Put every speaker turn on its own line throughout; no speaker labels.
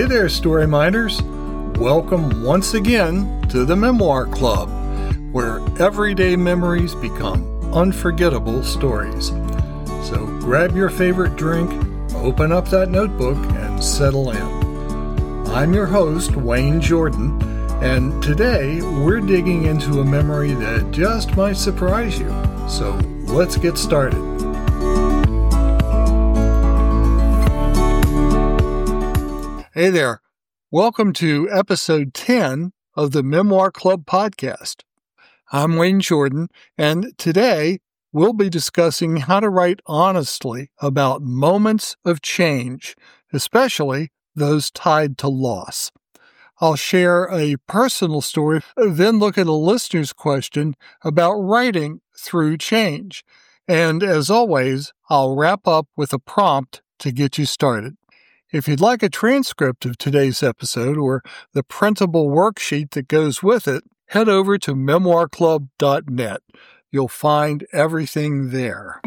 there, Story Minders. Welcome once again to the Memoir Club, where everyday memories become unforgettable stories. So grab your favorite drink, open up that notebook, and settle in. I'm your host, Wayne Jordan, and today we're digging into a memory that just might surprise you. So let's get started. Hey there. Welcome to episode 10 of the Memoir Club podcast. I'm Wayne Jordan, and today we'll be discussing how to write honestly about moments of change, especially those tied to loss. I'll share a personal story, then look at a listener's question about writing through change. And as always, I'll wrap up with a prompt to get you started. If you'd like a transcript of today's episode or the printable worksheet that goes with it, head over to memoirclub.net. You'll find everything there.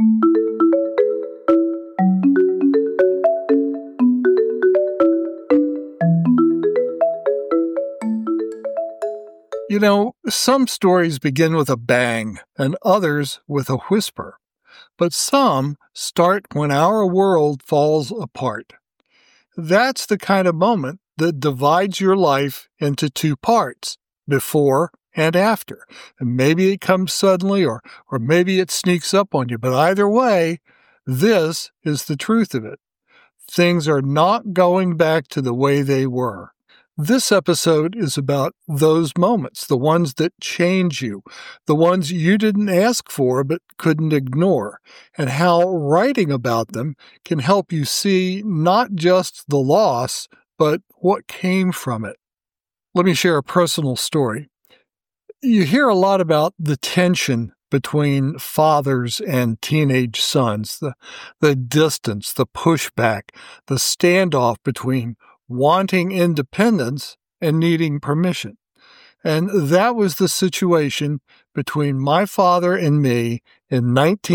You know, some stories begin with a bang and others with a whisper, but some start when our world falls apart. That's the kind of moment that divides your life into two parts, before and after. And maybe it comes suddenly or maybe it sneaks up on you. But either way, this is the truth of it. Things are not going back to the way they were. This episode is about those moments, the ones that change you, the ones you didn't ask for but couldn't ignore, and how writing about them can help you see not just the loss, but what came from it. Let me share a personal story. You hear a lot about the tension between fathers and teenage sons, the distance, the pushback, the standoff between wanting independence and needing permission. And that was the situation between my father and me in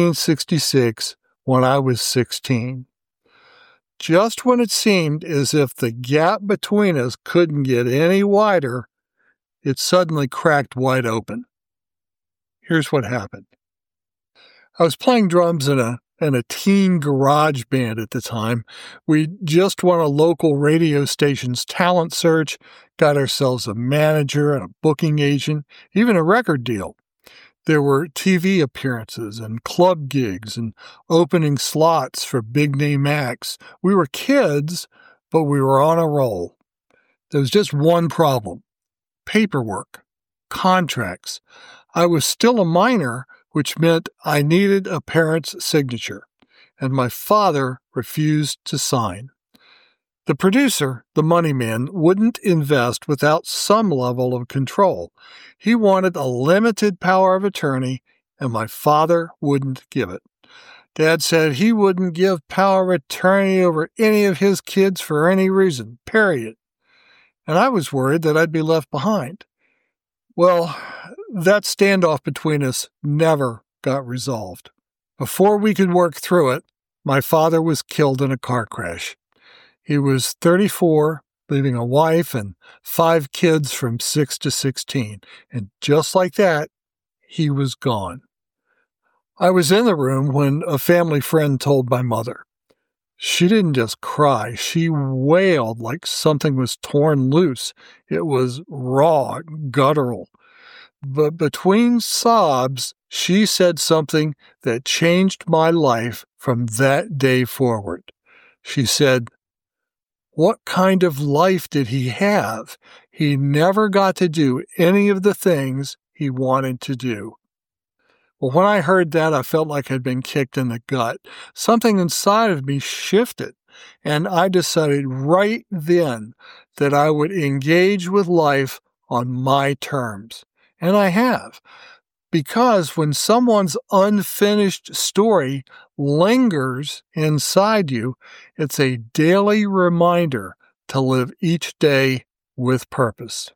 1966 when I was 16. Just when it seemed as if the gap between us couldn't get any wider, it suddenly cracked wide open. Here's what happened. I was playing drums in a teen garage band at the time. We just won a local radio station's talent search, got ourselves a manager and a booking agent, even a record deal. There were TV appearances and club gigs and opening slots for big-name acts. We were kids, but we were on a roll. There was just one problem: paperwork, contracts. I was still a minor, which meant I needed a parent's signature, and my father refused to sign. The producer, the money man, wouldn't invest without some level of control. He wanted a limited power of attorney, and my father wouldn't give it. Dad said he wouldn't give power of attorney over any of his kids for any reason, period. And I was worried that I'd be left behind. Well, that standoff between us never got resolved. Before we could work through it, my father was killed in a car crash. He was 34, leaving a wife and 5 kids from 6 to 16. And just like that, he was gone. I was in the room when a family friend told my mother. She didn't just cry. She wailed like something was torn loose. It was raw, guttural. But between sobs, she said something that changed my life from that day forward. She said, "What kind of life did he have? He never got to do any of the things he wanted to do." Well, when I heard that, I felt like I'd been kicked in the gut. Something inside of me shifted, and I decided right then that I would engage with life on my terms. And I have. Because when someone's unfinished story lingers inside you, it's a daily reminder to live each day with purpose.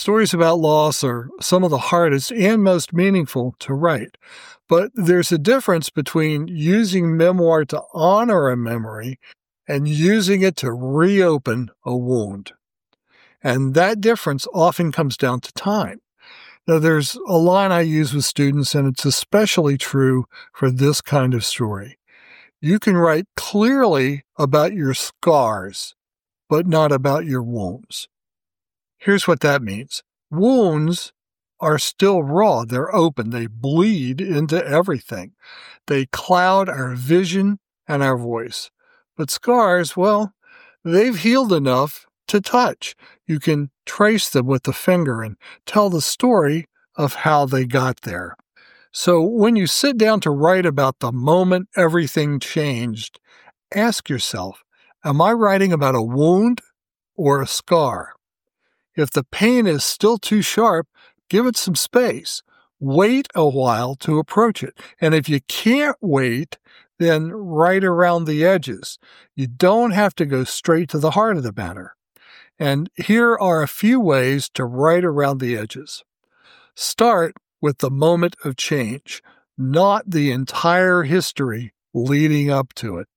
Stories about loss are some of the hardest and most meaningful to write. But there's a difference between using memoir to honor a memory and using it to reopen a wound. And that difference often comes down to time. Now, there's a line I use with students, and it's especially true for this kind of story. You can write clearly about your scars, but not about your wounds. Here's what that means. Wounds are still raw. They're open. They bleed into everything. They cloud our vision and our voice. But scars, well, they've healed enough to touch. You can trace them with the finger and tell the story of how they got there. So when you sit down to write about the moment everything changed, ask yourself, am I writing about a wound or a scar? If the pain is still too sharp, give it some space. Wait a while to approach it. And if you can't wait, then write around the edges. You don't have to go straight to the heart of the matter. And here are a few ways to write around the edges. Start with the moment of change, not the entire history leading up to it.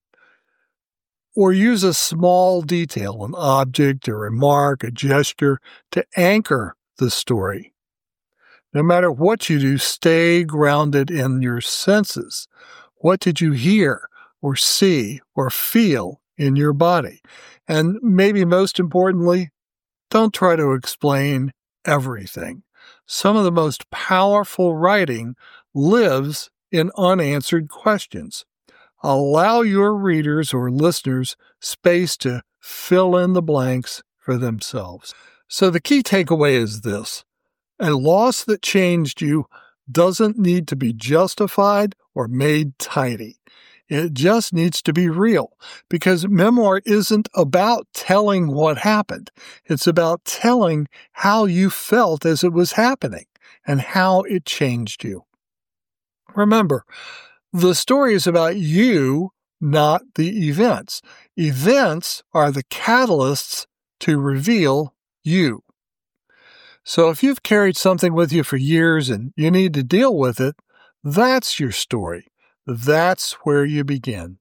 Or use a small detail, an object, a remark, a gesture, to anchor the story. No matter what you do, stay grounded in your senses. What did you hear or see or feel in your body? And maybe most importantly, don't try to explain everything. Some of the most powerful writing lives in unanswered questions. Allow your readers or listeners space to fill in the blanks for themselves. So the key takeaway is this. A loss that changed you doesn't need to be justified or made tidy. It just needs to be real, because memoir isn't about telling what happened. It's about telling how you felt as it was happening and how it changed you. Remember, the story is about you, not the events. Events are the catalysts to reveal you. So if you've carried something with you for years and you need to deal with it, that's your story. That's where you begin.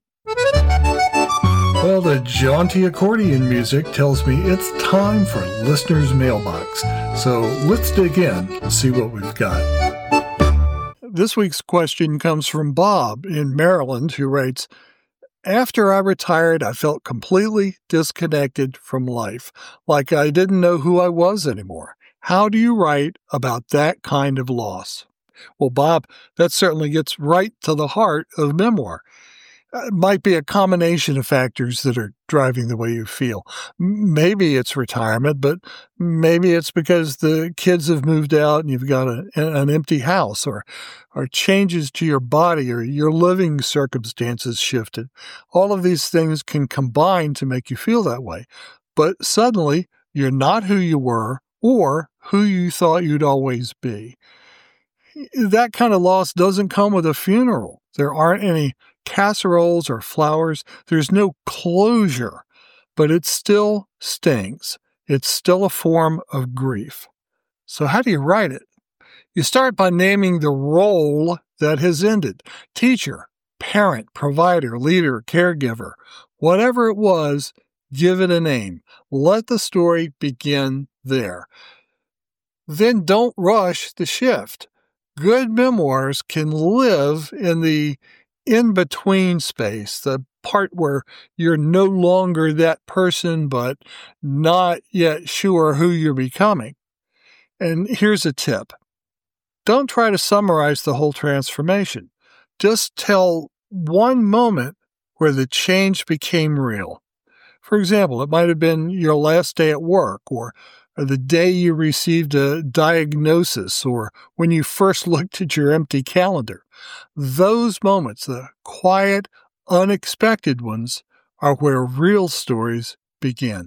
Well, the jaunty accordion music tells me it's time for Listener's Mailbox. So let's dig in and see what we've got. This week's question comes from Bob in Maryland, who writes, after I retired, I felt completely disconnected from life, like I didn't know who I was anymore. How do you write about that kind of loss? Well, Bob, that certainly gets right to the heart of memoir. It might be a combination of factors that are driving the way you feel. Maybe it's retirement, but maybe it's because the kids have moved out and you've got an empty house, or changes to your body, or your living circumstances shifted. All of these things can combine to make you feel that way. But suddenly, you're not who you were or who you thought you'd always be. That kind of loss doesn't come with a funeral. There aren't any casseroles or flowers. There's no closure, but it still stings. It's still a form of grief. So how do you write it? You start by naming the role that has ended. Teacher, parent, provider, leader, caregiver, whatever it was, give it a name. Let the story begin there. Then don't rush the shift. Good memoirs can live in the in-between space, the part where you're no longer that person, but not yet sure who you're becoming. And here's a tip. Don't try to summarize the whole transformation. Just tell one moment where the change became real. For example, it might have been your last day at work, or the day you received a diagnosis, or when you first looked at your empty calendar. Those moments, the quiet, unexpected ones, are where real stories begin.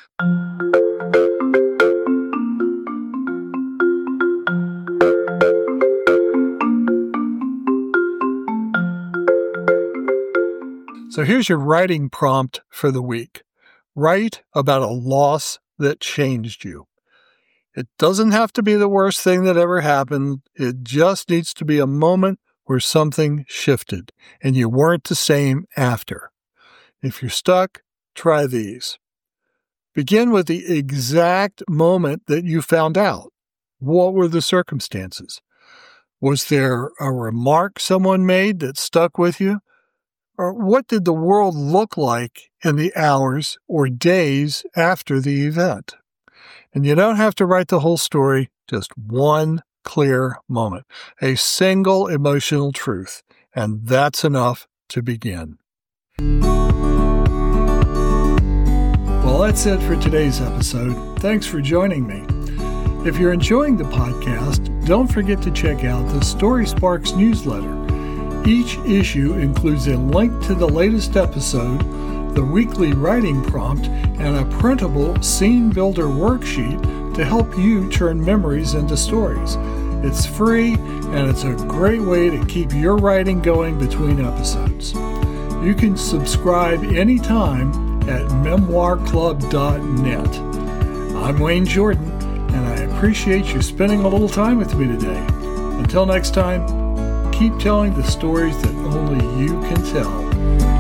So here's your writing prompt for the week. Write about a loss that changed you. It doesn't have to be the worst thing that ever happened. It just needs to be a moment where something shifted and you weren't the same after. If you're stuck, try these. Begin with the exact moment that you found out. What were the circumstances? Was there a remark someone made that stuck with you? Or what did the world look like in the hours or days after the event? And you don't have to write the whole story, just one clear moment, a single emotional truth, and that's enough to begin. Well, that's it for today's episode. Thanks for joining me. If you're enjoying the podcast, don't forget to check out the Story Sparks newsletter. Each issue includes a link to the latest episode, the weekly writing prompt, and a printable scene builder worksheet to help you turn memories into stories. It's free, and it's a great way to keep your writing going between episodes. You can subscribe anytime at memoirclub.net. I'm Wayne Jordan, and I appreciate you spending a little time with me today. Until next time, keep telling the stories that only you can tell.